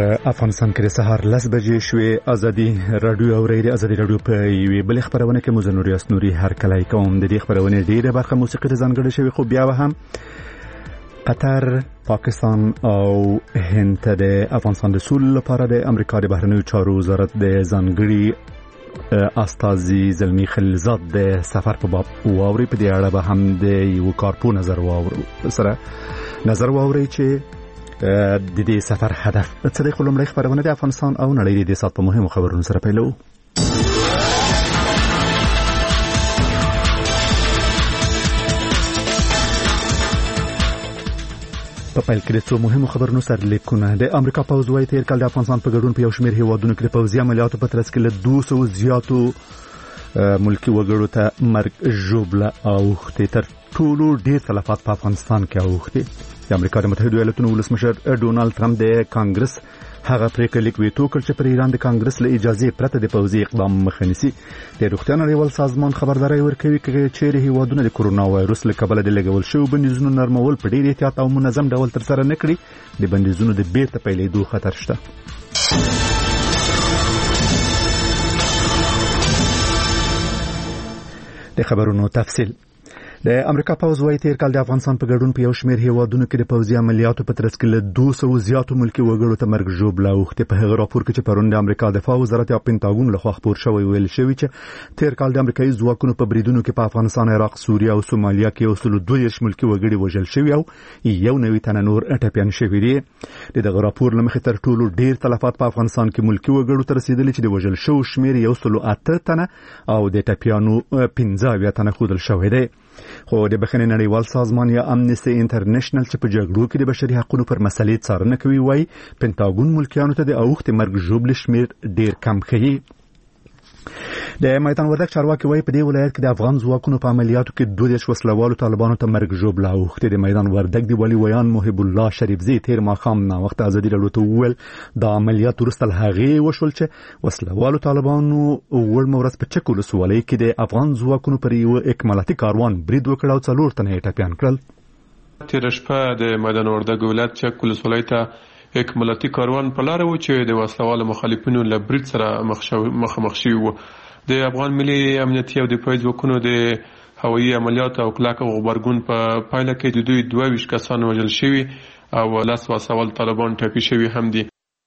افغانستان کې د سهار 10 بجې شوې. ازادي رادیو اوریدي. ازادي رادیو په یوې بل خبرونه کې مزنوري اسنوري هر کله کوم د دې خبرونه ډیره برخه موسیقي ځانګړې شوی، خو بیا هم قطر، پاکستان او هند ته د افغانستان د سولې لپاره د امریکا د بهرنیو چارو وزارت د ځانګړي استازي زلمی خلیلزاد د سفر په باب واوري. په دې اړه به هم د یو کارپو نظر واوري چې د دې سفر هدف څه دی. خلک خبرونه د افغانستان او نړۍ د سات په مهمو خبرونو سره پیلو. په پیل کې د څو مهمو خبرونو سره لیکونه. د امریکا پوځ وايي تیر کال د افغانستان په ګډون په یو شمېر هیوادونو کې د پوځي عملیاتو په ترڅ کې له 200 زیاتو ملکی وګړو ته مرګ ژوبله اوښتې. تر ټولو ډېر تلفات په افغانستان کې اوښتې. د امریکا د متحده ایالاتونو ولسمشر ډونالد ټرمپ د کانګرس هغه پریکړه لیک ویټو کړ چې پر ایران د کانګرس له اجازه پرته د پوځي اقدام مخه نیسي. د روغتیا نړیوال سازمان خبرداري ورکوي چې هیوادونه د کورونا وایروس له کبله د لګول شوی بندیزونو نرمول په ډیر احتیاط او منظم ډول ترسره نه کړي. د بندیزونو د بیرته پیلېدو خطر شته. د خبرونو تفصیل. د امریکا پوځ وايي تیر کال د افغانستان په ګډون په یو شمېر هیوادونو کې د پوځي عملیاتو په ترڅ کې له 200 زیاتو ملکی وګړو ته مرګ ژوبله اوښتې. په هغه راپور کې چې پرون د امریکا دفاع وزارت یا پینټاګون لخوا خپور شوی ویل شوی چې تیر کال د امریکایي ځواکونو په بریدونو کې په افغانستان، عراق، سوریه او سومالیا کې 22 ملکی وګړي وژل شوي او 91 تنه نور ټپیان شوي دي. دغه راپور لمخې تر ټولو ډیر تلفات په افغانستان کې ملکی وګړو ته رسیدلي چې د وژل شوو شمیر 108 تنه او د ټپیانو 15 تنه ښودل شوی دی. خو د بخښنې نړیوال سازمان یا امنیستي انټرنیشنل چې په جګړو کې د بشري حقوقو پر مسلې څارنه کوي وايي پینټاګون ملکیانو ته د اوښتې مرګ ژوبلې شمیر ډیر کم ښیي. د میدان وردګ چارواکي وايي په دې ولایت کې د افغان ځواکونو په عملیاتو کې 22 وسلوالو طالبانو ته مرګ ژوبله اوښتې. د میدان وردګ دی ولي ویان محب الله شریفزی تیر ماښام نا وخت ازادي راډیو ته وویل د عملیات وروسته هغې وشول چې وسلوالو طالبانو وړمه ورځ په چک ولسوالۍ کې د افغان ځواکونو پر یو اکمالاتي کاروان برید وکړ او 4 تنه یې ټپیان کړل. تیر شپه د میدان وردګ ولایت چک ولسوالۍ ته اکمالاتي کاروان په لار و چې د وسلوالو مخالفینو له برید سره مخامخ شوي وو. د افغان ملي امنیتي او دفاعي ځواکونو د هوایي عملیاتو او کلک غبرګون په پایله کې د دوی 22 کسان وژل شوي او 10 وسوال طالبان ټپي شوي هم دي.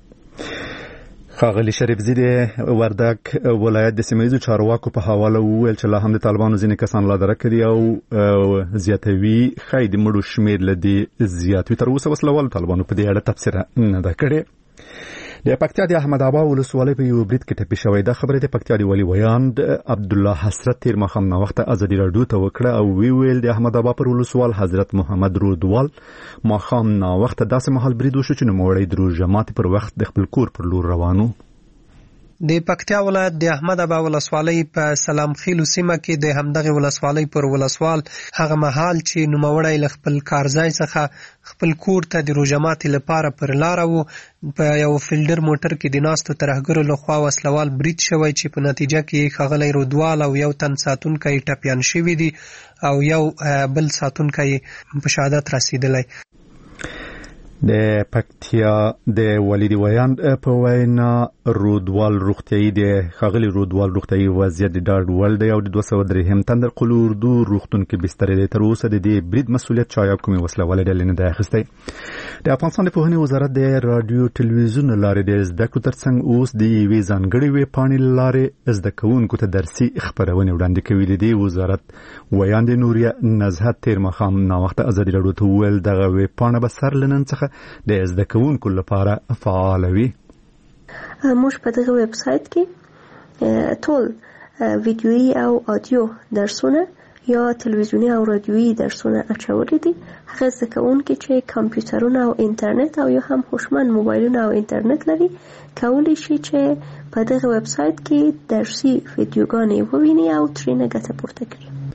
ښاغلي شریفزی د وردګ ولایت د سیمه‌ییزو چارواکو په حواله وویل چې لا هم د طالبانو ځینې کسان لادرکه کړي او زیاتوي خی د مړو شمیر لدی زیاتوي. تر اوسه وسلوال طالبانو په دې اړه تفسیر نه ده کړې. د پکتیا د احمد آباد ولسوالۍ په یو برید کې ټپي شوی. دا خبره د پکتیا د ولي ویاند عبد الله حسرت تیر ماښام نا وخت ازادي راډیو ته وکړه او ویل د احمد آباد پر ولسوال حضرت محمد رودوال ماښام نا وخت داسې مهال برید وشو چې نوموړی د روژه ماتي پر وخت د خپل کور پر لور روانو. د پکتیا ولایت د احمد آباد ولسوالۍ په سلام خیلو سیمه کې د همدغه ولسوالۍ پر ولسوال هغه مهال چې نوموړی له خپل کارځای څخه خپل کور ته د روژه ماتي لپاره پر لار وو په یو فیلډر موټر کې د ناستو ترهګرو لخوا وسلوال برید شوی چې په نتیجه کې ښاغلی رودوال او یو تن ساتونکی ټپیان شوي دي او یو بل ساتونکی په شهادت رسیدلی. د پکتیا د ولید ویان په وینا رودوال روغتیايي د ښاغلي رودوال روغتیايي وضعیت د ډاډ وړ دی او د 203 تندر قلوردو روغتون کې بستر دی. تر اوسه د دې برید مسؤلیت چا یا کومې وسلوالې ډلې نه ده اخیستی. د افغانستان د پوهنې وزارت د رادیو ټلویزیون لارې د زده کړو ترڅنګ اوس د یوې ځانګړې ویب پاڼې لارې زده کوونکو ته درسي خبرونه وړاندې کوي. د دې وزارت ویاند نوریا نزهت تیر ماښام نا وخت ازادي راډیو ته وویل دغه ویب پاڼه به سر لنن څخه د زده کوونکو لپاره فعال وي. موږ په دغه ویب سایت کې ټول ویډیويي او اډیو درسونه یا تلویزیونی او رادیويي درسونه اچولې دي. هغه زده کوونکي چې کمپیوټرونه او انټرنیټ او یا هم هوشمند موبایلونه او انټرنیټ لري کولی شي چې په دغه ویب سایت کې درسي ویډیوګانې وویني او ترې ګټه پورته کړي.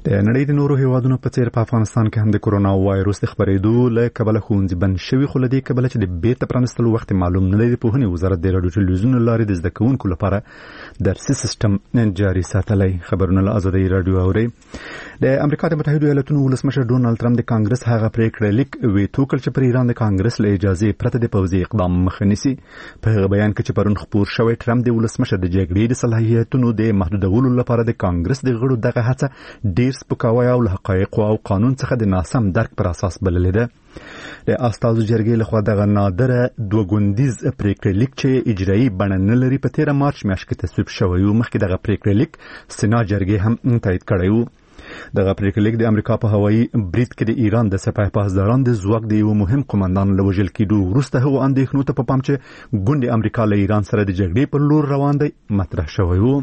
د نړۍ د نورو هیوادونو په څیر په افغانستان کې هم د کورونا وایروس د خپرېدو له کبله ښوونځي بند شوي، خو له دې کبله چې د بیرته پرانیستلو وخت معلوم نه دی، د پوهنې وزارت د راډیو ټلویزیون له لارې د زده کوونکو لپاره درسي سیستم جاري ساتلی. خبرونه له ازادۍ راډیو اورئ. د امریکا د متحدو ایالاتونو ولسمشر ډونالد ټرمپ د کانګرس هغه پریکړه لیک ویتو کړ چې پر ایران د کانګرس له اجازې پرته د پوځي اقدام مخه نیسي. په هغه بیان کې چې پرون خپور شوی، ټرمپ د ولسمشر د جګړې د صلاحیتونو د محدودولو لپاره د کانګرس د غړو دغه هڅه ډیر سپکاوی او له حقایقو او قانون څخه د ناسم درک پر اساس بللې ده. د استازو جرګې لخوا دغه نادره دوه ګوندیز پریکړه لیک چې اجرایي بڼه نه لري په 13 مارچ میاشت کې تصویب شوی و. مخکې دغه پریکړه لیک سنا جرګې هم تایید کړی و. دغه پریکړه لیک د امریکا په هوایي برید کې د ایران د سپاه پاسداران د ځواک د یو مهم قومندان له وژل کېدو وروسته هغو اندېښنو ته په پام چې ګوند امریکا له ایران سره د جګړې پر لور روان دی مطرح شوی و.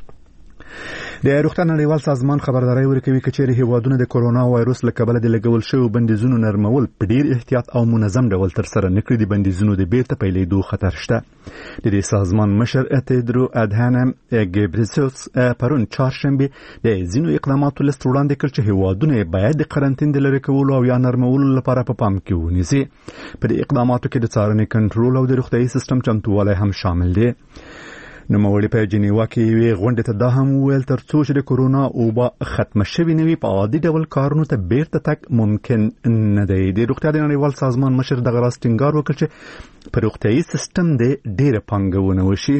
د روغتیا نړیوال سازمان خبرداري ورکوي چې چیرې هیوادونه د کورونا وایروس له کبله د لګول شویو بندیزونو نرمول په ډیر احتیاط او منظم ډول ترسره نه کړي، د بندیزونو د بیرته پیلېدو خطر شته. د دې سازمان مشر تیدرو ادهانم ګبریسوس پرون چهارشنبه د ځینو اقداماتو لیست وړاندې کړ چې هیوادونه باید د قرنطین د لرې کولو او یا نرمولو لپاره په پام کې ونیسي. په دې اقداماتو کې د څارنې کنټرول او د روغتیايي سیستم چمتووالی هم شامل دی. نوموړي په جنیوا کې یوې غونډې ته دا هم وویل ترڅو چې د کورونا اوبه ختمه شوې نه وي په عادي ډول کارونو ته بیرته تګ ممکن نه دی. د روغتیا د نړیوال سازمان مشر دغه راز ټینګار وکړ چې په روغتیايي سیستم د ډېره پانګونه وشي.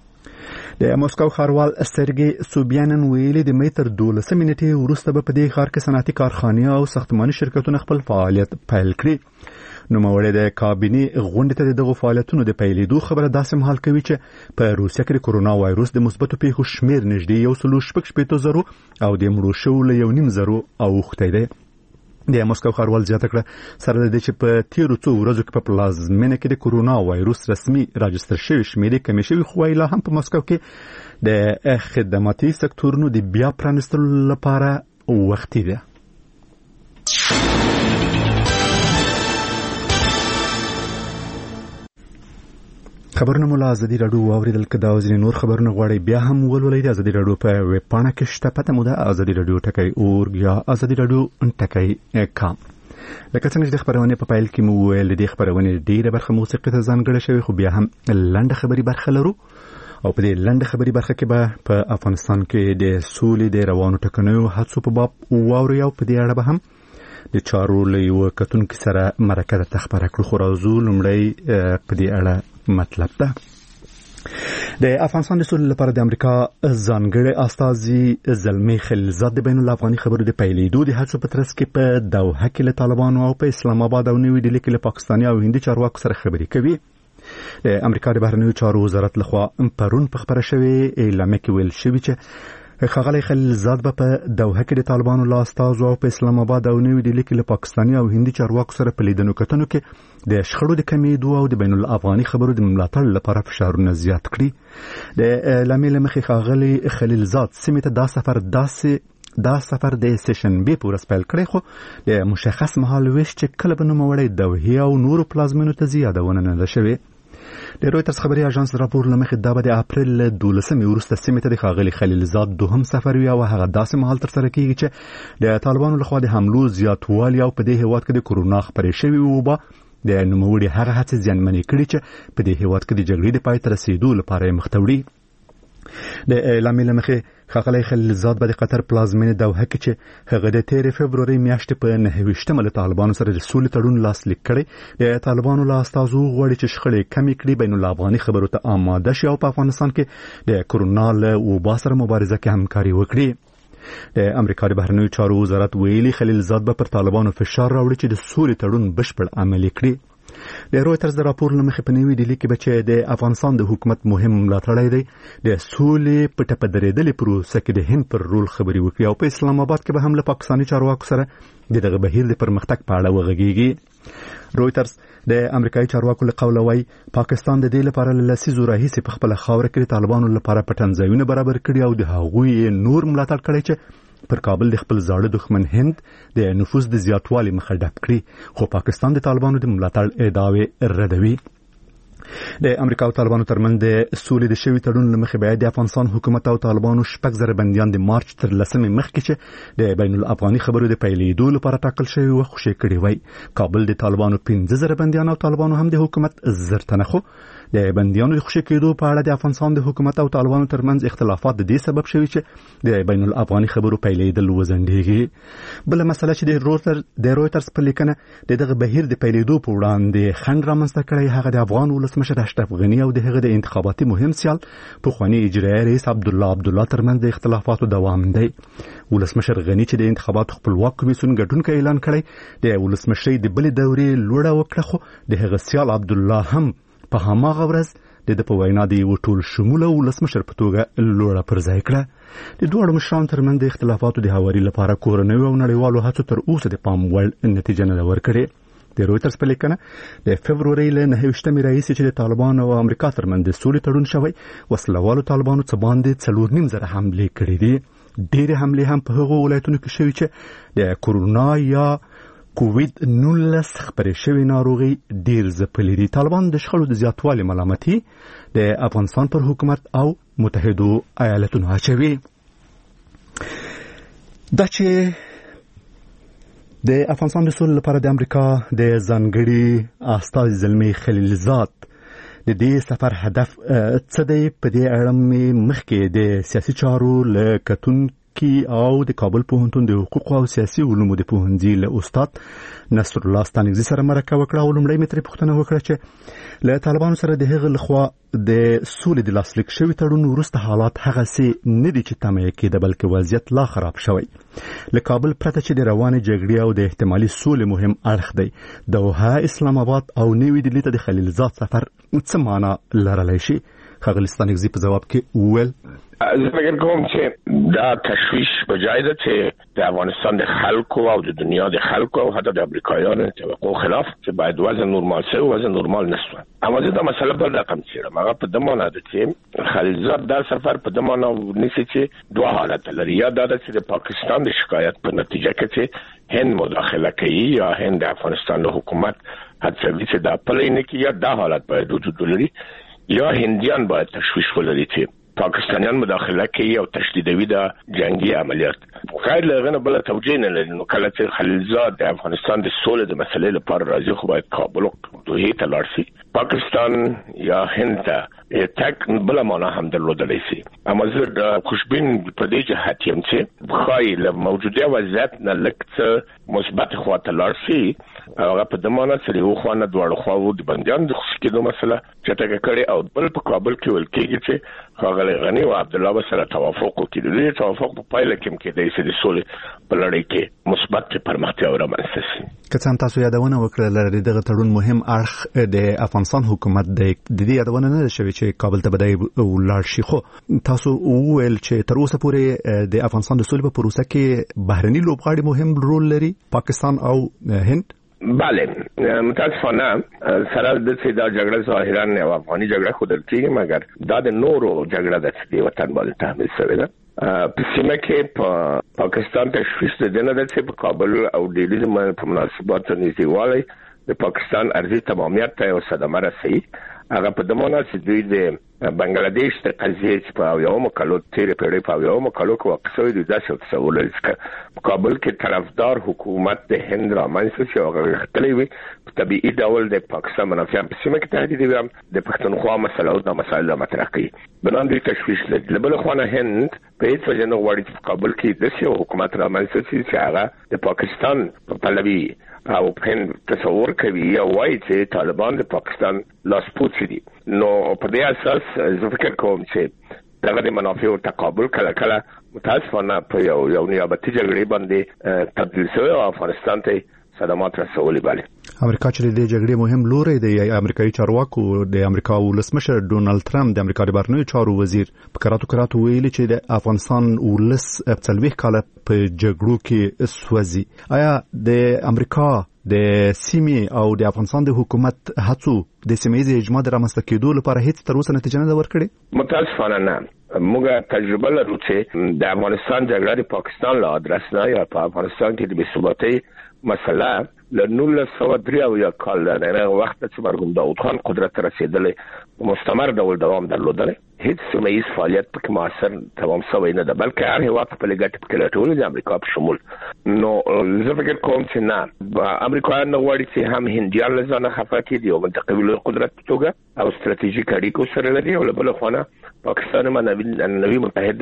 د موسکو ښاروال سرګي سوبیانن ویلي د مې تر 12 نیټې وروسته به په دې ښار کې صنعتي کارخانې او ساختماني شرکتونه خپل فعالیت پیل کړي. نوموړی د کابینې غونډې ته دغه فعالیتونو د پیلېدو خبره داسې مهال کوي چې په روسیه کې د کورونا وایروس د مثبتو پیښو شمیر نږدې 1.6 او د مړو شوو له 1.5 اوښتی دی. د موسکو ښاروال زیاته کړه سره د دې چې په تیرو څو ورځو کې په پلازمینه کې د کورونا وایروس رسمي راجستر شوی شمیرې کمې شوي، خو لا هم په موسکو کې د خدماتي سکتورونو د بیا پرانیستلو لپاره وختي ده. خبرونه مو له ازادي راډیو واوریدل. که دا ځینې نور خبرونه غواړئ بیا هم ولولئ د ازادي راډیو په ویب پاڼه کې شته. پته مو ده ازادي راډیو .org یا ازادي راډیو .com. لکه څنګه چې د خبرونې په پیل کې مو ویل د خبرونې ډیره برخه موسیقي ته ځانګړې شوې، خو بیا هم لنډه خبري برخه لرو او په دې لنډه خبري برخه کې به په افغانستان کې د سولې د روانو ټکنیو هڅو په باب واورو او په دې اړه به هم د چارو له یو کتونکو سره مرکه ته خبره کړو. خو راځو لومړی په دې اړه مطلب ده. د افغانستان د سولې لپاره د امریکا ځانګړي استازي زلمي خلیلزاد د بین الافغاني خبرو د پیلېدو د هڅو په ترڅ کې په دوحه کې له طالبانو او په اسلام آباد او نوې ډیلي کې له پاکستاني او هندي چارواکو سره خبرې کوي. د امریکا د بهرنیو چارو وزارت لخوا پرون په خبره شوې اعلامیه کې ویل شوی چې ښاغلی خلیلزاد به په دوحه کې د طالبانو له استازو او په اسلام آباد او نوې ډیلي کې له پاکستاني او هندي چارواکو سره په لیدنو کتنو کې د شخړو د کمیدو او د بین الافغاني خبرو د ملاتړ لپاره فشارونه زیات کړي. د اعلامیې له مخې ښاغلی خلیلزاد سیمې ته دا سفر د سیشنبې په ورځ پیل کړی، خو د مشخص مهال ویش چې کله به نوموړی دوحې او نورو پلازمینو ته زیادونه نه ده شوې. د رویټرز خبري اژانس راپور لمخې دا به د اپریل 12 وروسته سیمې ته د ښاغلي خلیلزاد دوهم سفر وي او هغه داسې مهال ترسره کیږي چې د طالبانو لخوا د حملو زیاتوالی او په دې هیواد کې د کورونا خپرې شوې وبا د نوموړي هغه هڅې زیانمنې کړي چې په دې هیواد کې د جګړې د پای ته رسیدو لپاره یې مخ ته وړي. د اعلامیې له مخې ښاغلی خلیلزاد به د قطر پلازمینې دوحه کې چې هغه د 13 فبرورۍ میاشتې په 29 له طالبانو سره د سولې تړون لاسلیک کړی، د طالبانو له استازو غواړي چې شخړې کمې کړي، بین الافغاني خبرو ته آماده شي او په افغانستان کې د کورونا له وبا سره مبارزه کې همکاري وکړي. د امریکا د بهرنیو چارو وزارت ویلي خلیلزاد به پر طالبانو فشار راوړي چې د سولې تړون بشپړ عملي کړي. د رویټرز د راپور له مخې په نوې ډیلي کې به چې د افغانستان د حکومت مهم ملاتړی دی د سولې په ټپه درېدلې پروسه کې د هند پر رول خبرې وکړي او په اسلام آباد کې به هم له پاکستاني چارواکو سره د دغه بهیر د پرمختګ په اړه وغږیږي. رویټرز د امریکایي چارواکو له قوله وایي پاکستان د دې لپاره له لسیزو راهیسې په خپله خاوره کې د طالبانو لپاره پټن ځایونه برابر کړي او د هغوی نور ملاتړ کړی چې پر کابل د خپل زاړه دښمن هند د نفوذ د زیاتوالي مخه ډپ کړي، خو پاکستان د طالبانو د ملاتړ ادعاوې ردوي. د امریکا او طالبانو ترمنځ د سولې د شوي تړون لمخې باید د افغانستان حکومت او طالبانو 6,000 بنديان د مارچ تر 10 مخکې چې د بین الافغاني خبرو د پیلېدو لپاره ټاکل شوی و خوشی کړی وای. کابل د طالبانو 15,000 بنديان او طالبانو هم د حکومت زرتنه خو د بنديانو د خوشی کېدو په اړه د افغانستان د حکومت او طالبانو ترمنځ اختلافات د دې سبب شوی چې د بین الافغاني خبرو پیلېدل وزندېږي. بل مسله چې د رويټرز په لیکنه دغه بهیر د پیلېدو په وړاندې خنډ رامنځته کړی هغه د افغان ولسمشر اشرف غنی او د هغه د انتخاباتي مهم سیال پخوانی اجرایي رئیس عبدالله ترمنځ د اختلافاتو دوام دی. ولسمشر غنی چې د انتخاباتو خپلواک کمیسیون ګډونکی اعلان کړی د ولسمشرۍ د بلې دورې لوړه وکړه خو د هغه سیال عبدالله هم په هماغه ورځ د په وینا د یو ټول شموله ولسمشر په توګه لوړه پر ځای کړه. د دوه مشرانو ترمنځ د اختلافاتو د هواري لپاره کورنۍ او نړیوالو هڅو تر اوسه د پام وړ نتیجه نه ورکړې. د رويټرز په لیکنه د فبروري له 29 راهیسې چې د طالبان او امریکا ترمنځ د سولې تړون شوی وسلوالو طالبانو څه باندې 4.5 حملې کړې دي. ډېرې حملې هم په هغو ولایتونو کې شوي چې د کورونا یا کووید-19 خپرې شوې ناروغي ډېر ځپلې دي. طالبان د شخړو د زیاتوالي ملامتي د افغانستان پر حکومت او متحدو ایالاتونو اچوي. دا چې د افغانستان د سولې لپاره د امریکا د ځانګړي استازي زلمي خلیلزاد د دې سفر هدف څه دی؟ په دې اړه مخکې د سیاسي چارو له کتونکي او د کابل پوهنتون د حقوقو او سیاسي علومو د پوهنځي له استاد نصر الله ستانکزي سره مرکه وکړه او لومړی مې ترې پوښتنه وکړه چې له طالبانو سره د هغه لخوا د سولې د لاسلیک شوي تړون وروسته حالات هغسې نه دي چې تمه یې کېده بلکې وضعیت لا خراب شوی. له کابل پرته چې د روانې جګړې او د احتمالي سولې مهم اړخ دی دوحه اسلام آباد او نیوي ډیلي ته د خلیلزاد سفر څه معنا لرلی شي؟ ښاغلي ستانکزي په ځواب کې وویل زه فکر کوم چې دا تشویش په جای ده چې د افغانستان د خلکو او د دنیا د خلکو او حتی د امریکایانو توقع خلاف چې باید وضع نورمال شي او وضع نورمال نشوه. اما زه دا مسله په رقم چیرم هغه په دمانه ده چې خلیلزاد دا سفر په دمانه نیسي چې دوه حالت لري. یا دا ده چې د پاکستان د شکایت په نتیجه کې چې هند مداخله کوي یا هند د افغانستان د حکومت هڅوي چې دا پلي نه کوي. یا دا حالت باید وجود ولري یا هندیان باید تشویش ولري چې پاکستانیان مداخله کوي او تشدیدوي د جنگي عملیات. غیر لغنه بل توجیه نه لري. نو کله چې خلیلزاد د افغانستان د سولې د مسلې لپاره راځي خو باید کابل او دوحه ته لاړ شي. پاکستان یا هند ته تک بل معنا هم درلودلی شي. اما زه د خوشبین په دې جهت یم چې خای له موجوده وضعیت نه لکه مثبت خواته لاړ شي. هغه په دمانه سره یو خوانه دواړو خواو د بنديان د خوشکېدو مسله چټکه کړي او بل په کابل کې ول کېږي چې خاغلی غنی او عبدالله سره توافق وکړي. د توافق په پایله کې کې د سولې په لړۍ کې مثبت پرمختیا رامنځته شي. که څه هم تاسو یادونه وکړه دغه تړون مهم اړخ د افغانستان حکومت د دې یادونه نه شوي چې کابل ته بدای ولاړ شي. خو تاسو وویل چې تر اوسه پورې د افغانستان د سولې په پروسه کې بهرني لوبغاړي مهم رول لري پاکستان او هند. بله متاسفانه سره د څه دا جګړه ظاهرا نه افغاني جګړه خو درته مګر دا د نورو جګړه د دې وطن باندې تحمیل شوی ده. په سیمه کې په پاکستان تشویش د نه د څه په کابل او ډیلی په مناسباتو نږدېوالی د پاکستان ارضي تمامیت ته یو صدمه رسوي. هغه په دمانه چې دوی د بنگلاديش د قضیې چې په یومو کلو تیرې پیړۍ په یومو کلو کې واقع دي داسې تصور لري چې کابل کې طرفدار حکومت د هند رامنځته شي او غختلې وي په طبيعي ډول د پاکستان منافع په سیمه کې تهدید وي د پښتونخوا مسله او د مسایلو مطرح کوي. بلان دوی تشویش لري. بل خو نه هند په هیڅ وجه نه غواړي چې کابل کې د سیمه حکومت رامنځته شي چې هغه د پاکستان په پلوي او هند تصور کوي یا وایي چې طالبان د پاکستان لاسپوڅ دي. نو په دې اساس زه فکر کوم چې دغه د منافع او تقابل کله کله متاسفانه په یو نیابتي جګړې باندې تبدیل شوی او افغانستان ته صدمات رسولي باندې. امریکا چې د جګړې مهم لوري دی امریکایي چارواکو د امریکا ولسمشر ډونالد ټرمپ د امریکا د بهرنیو چارو وزیر په کراتو ویلي چې د افغانستان ولس په 40 کال په جګړو کې سوځي. آیا د امریکا د سیمې او د افغانستان د حکومت هڅو د سیمې اجماع د رامنځته کېدو لپاره هیڅ تر اوسه نتیجه نه ورکړي؟ متاسفانه نه. موږ تجربه لرو چې د افغانستان جګړه د پاکستان له ادرس نه یا په افغانستان کې د بې ثباتۍ مسله له 1903 کال نه وخت چې مرحوم داود خان قدرت رسیدلې مستمر ډول دوام درلودل هیڅ سیمه ییز فعالیت په موثر تمام شوی نه ده بلکې هر هیواد په لګټ کې لټول د امریکا په شمول نو زه فکر کوم چې نه امریکایان نو وړي چې هم هندیان له ځانه خفاتي دي او منطقوي قدرت توګه او ستراتیژیک اړیکو سره لري او بل خو نه پاکستان منوي متحده